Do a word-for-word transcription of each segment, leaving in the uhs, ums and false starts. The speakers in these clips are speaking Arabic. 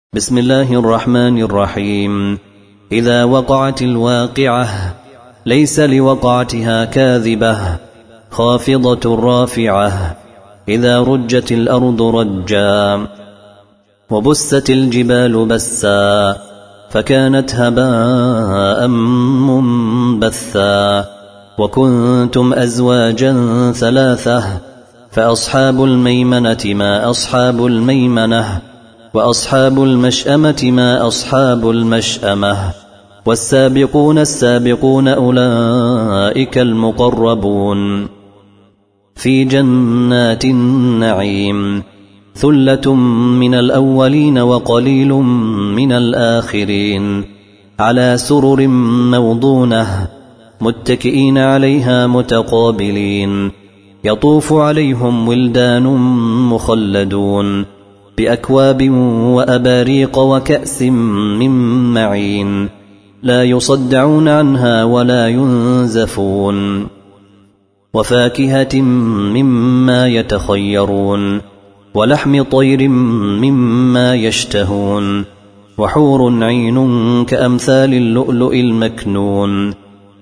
بسم الله الرحمن الرحيم. إذا وقعت الواقعة ليس لوقعتها كاذبة خافضة رافعة. إذا رجت الأرض رجا وبست الجبال بسا فكانت هباء منبثا وكنتم أزواجا ثلاثة فأصحاب الميمنة ما أصحاب الميمنة وأصحاب المشأمة ما أصحاب المشأمة والسابقون السابقون أولئك المقربون في جنات النعيم ثلة من الأولين وقليل من الآخرين على سرر موضونة متكئين عليها متقابلين يطوف عليهم ولدان مخلدون بأكواب وأباريق وكأس من معين لا يصدعون عنها ولا ينزفون وفاكهة مما يتخيرون ولحم طير مما يشتهون وحور عين كأمثال اللؤلؤ المكنون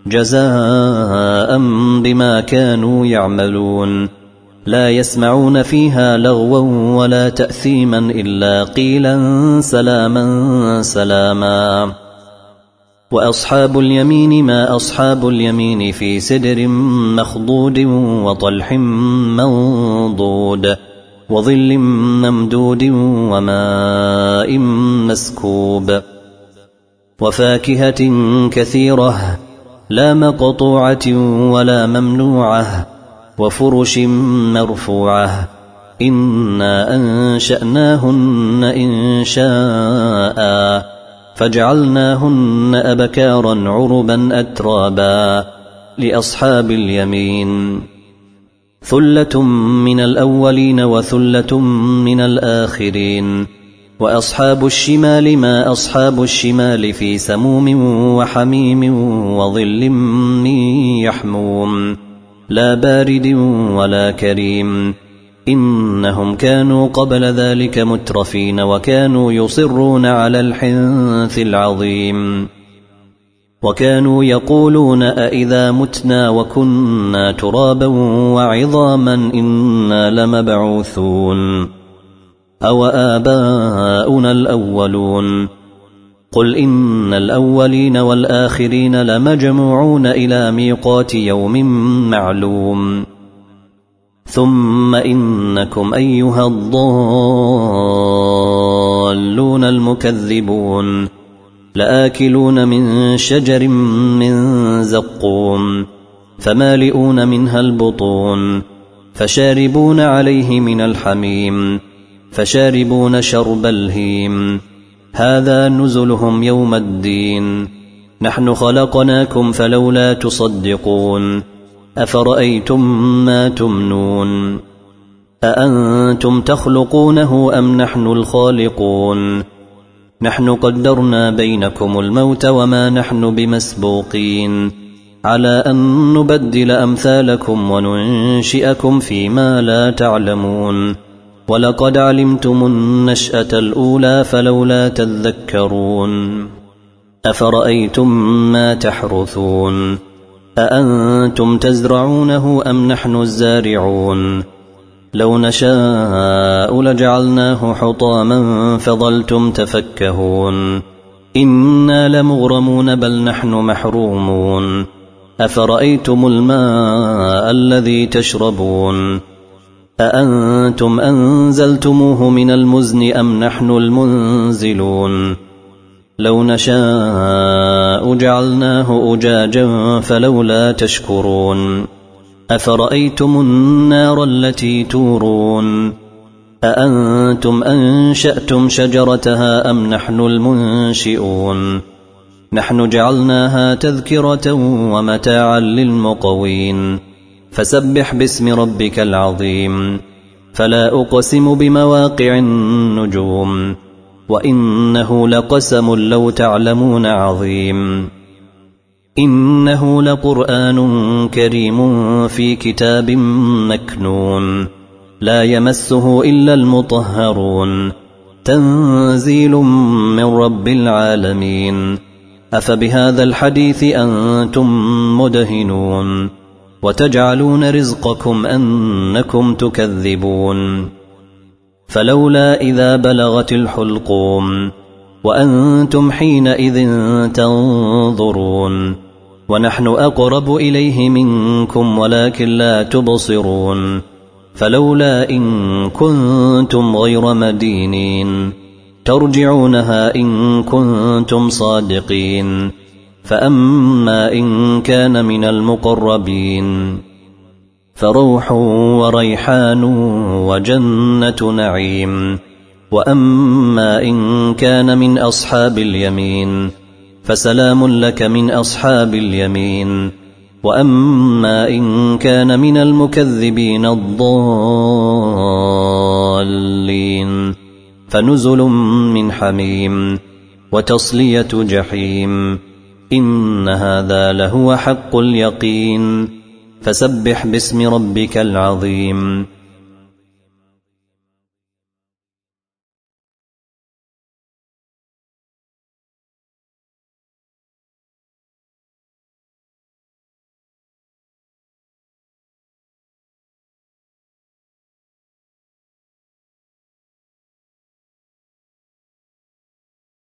جزاء بما كانوا يعملون لا يسمعون فيها لغوا ولا تأثيما إلا قيلا سلاما سلاما. وأصحاب اليمين ما أصحاب اليمين في سدر مخضود وطلح منضود وظل ممدود وماء مسكوب وفاكهة كثيرة لا مقطوعة ولا ممنوعة وفرش مرفوعة إنا أنشأناهن إنشاء فجعلناهن أبكارا عربا أترابا لأصحاب اليمين ثلة من الأولين وثلة من الآخرين. وأصحاب الشمال ما أصحاب الشمال في سموم وحميم وظل من يحموم لا بارد ولا كريم إنهم كانوا قبل ذلك مترفين وكانوا يصرون على الحنث العظيم وكانوا يقولون أئذا متنا وكنا ترابا وعظاما إنا لمبعوثون أو آباؤنا الأولون قل إن الأولين والآخرين لمجموعون إلى ميقات يوم معلوم ثم إنكم أيها الضالون المكذبون لآكلون من شجر من زقوم فمالئون منها البطون فشاربون عليه من الحميم فشاربون شرب الهيم هذا نزلهم يوم الدين نحن خلقناكم فلولا تصدقون أفرأيتم ما تمنون أأنتم تخلقونه أم نحن الخالقون نحن قدرنا بينكم الموت وما نحن بمسبوقين على أن نبدل أمثالكم وننشئكم فيما لا تعلمون ولقد علمتم النشأة الأولى فلولا تذكرون أفرأيتم ما تحرثون أأنتم تزرعونه أم نحن الزارعون لو نشاء لجعلناه حطاما فظلتم تفكهون إنا لمغرمون بل نحن محرومون أفرأيتم الماء الذي تشربون أأنتم أنزلتموه من المزن أم نحن المنزلون لو نشاء جعلناه أجاجا فلولا تشكرون أفرأيتم النار التي تورون أأنتم أنشأتم شجرتها أم نحن المنشئون نحن جعلناها تذكرة ومتاعا للمقوين فسبح باسم ربك العظيم فلا أقسم بمواقع النجوم وإنه لقسم لو تعلمون عظيم إنه لقرآن كريم في كتاب مكنون لا يمسه إلا المطهرون تنزيل من رب العالمين. أفبهذا الحديث أنتم مدهنون وتجعلون رزقكم أنكم تكذبون. فلولا إذا بلغت الحلقوم وأنتم حينئذ تنظرون ونحن أقرب إليه منكم ولكن لا تبصرون. فلولا إن كنتم غير مدينين ترجعونها إن كنتم صادقين. فأما إن كان من المقربين فروح وريحان وجنة نعيم. وأما إن كان من أصحاب اليمين فسلام لك من أصحاب اليمين. وأما إن كان من المكذبين الضالين فنزل من حميم وتصلية جحيم. إن هذا لهو حق اليقين. فسبح باسم ربك العظيم.